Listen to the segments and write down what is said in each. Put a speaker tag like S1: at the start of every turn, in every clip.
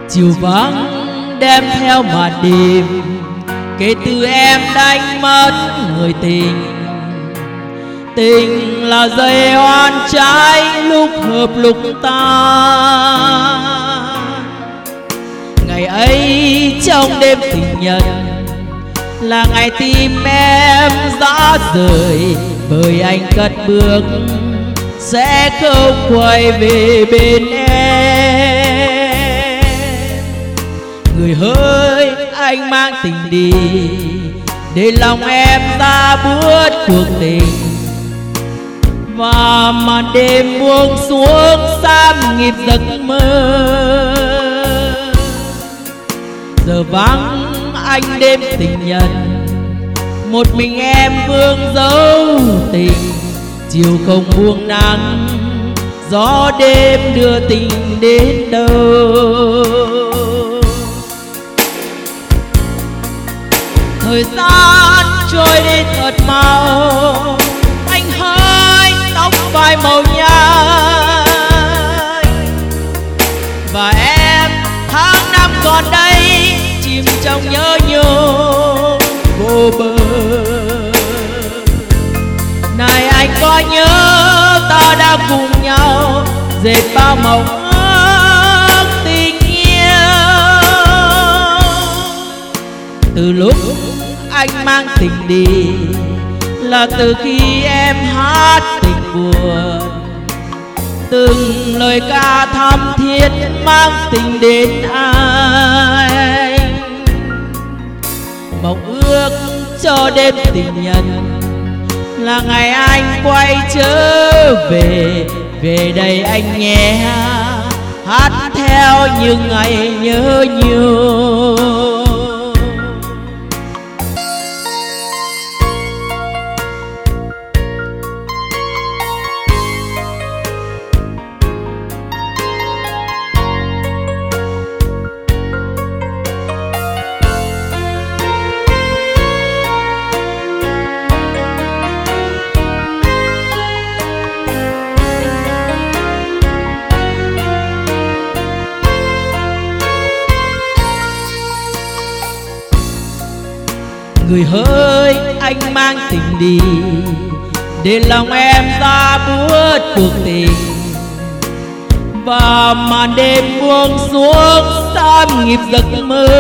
S1: chiều vắng đem theo màn đêm, kể từ em đánh mất người tình. Tình là dây oan trái lúc hợp lúc tan. Ngày ấy trong đêm tình nhân là ngày tim em rã rời, bởi anh cất bước sẽ không quay về bên em. Người hỡi, anh mang tình đi để lòng em ra bước cuộc tình. Và màn đêm buông xuống sam nhịp giấc mơ. Giờ vắng anh đêm tình nhân, một mình em vương dấu tình. Chiều không buông nắng, gió đêm đưa tình đến đâu. Thời gian trôi đi thật mau, anh hỡi tóc vai màu nhang. Và em tháng năm còn đây chìm trong nhớ nhung vô bờ. Này anh có nhớ ta đã cùng nhau dệt bao mộng ước tình yêu. Từ lúc anh mang tình đi là từ khi em hát tình buồn. Từng lời ca thắm thiết mang tình đến anh. Mộng ước cho đêm tình nhân là ngày anh quay trở về. Về đây anh nghe hát theo những ngày nhớ nhung. Người hỡi, anh mang tình đi để lòng em ra bước cuộc tình. Và màn đêm buông xuống sam nhịp giấc mơ.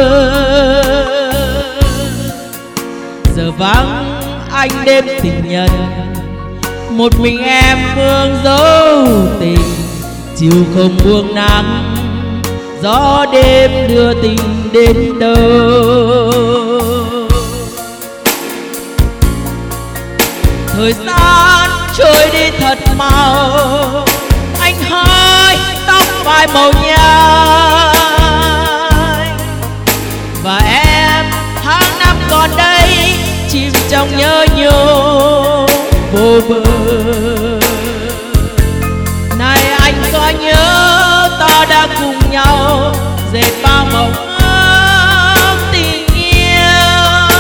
S1: Giờ vắng anh đêm tình nhân, một mình em vương dấu tình. Chiều không buông nắng, gió đêm đưa tình đến đâu. Thời gian trôi đi thật mau, anh hỡi tóc vai màu nhang. Và em tháng năm còn đây chìm trong nhớ nhung vô bờ. Này anh có nhớ ta đã cùng nhau dệt bao mộng ước tình yêu.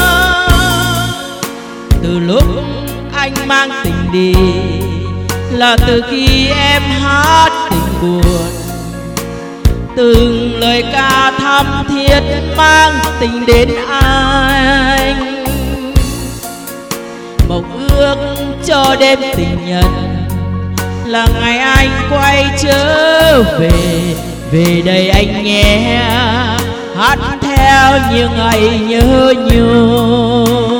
S1: Từ lúc anh mang tình đi là từ khi em hát tình buồn. Từng lời ca thắm thiết mang tình đến anh. Mộng ước cho đêm tình nhân là ngày anh quay trở về. Về đây anh nghe hát theo những ngày nhớ nhung.